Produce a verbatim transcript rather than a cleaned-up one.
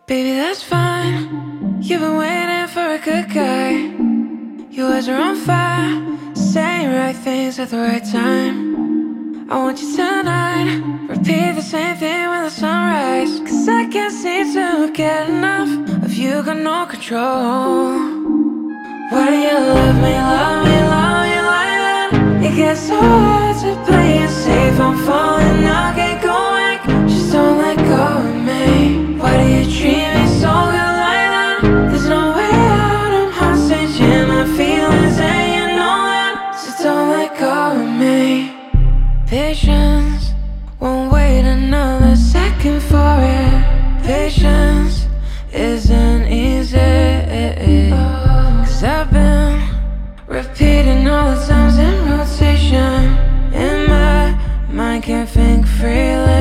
Baby, that's fine. You've been waiting for a good guy. Your words are on fire, saying right things at the right time. I want you tonight. Repeat the same thing when the sunrise. Cause I can't seem to get enough of you, got no control. Why do you love me, love me, love me like that? It gets so hard to play it safe. I'm falling, I can't go back. Just don't let go of me. Why do you treat me so good like that? There's no way out, I'm hostage in my feelings, and you know that. So don't let go of me. Patience won't wait another second for it. Patience isn't easy. Cause I've been repeating all the times in rotation. In my mind can't think freely.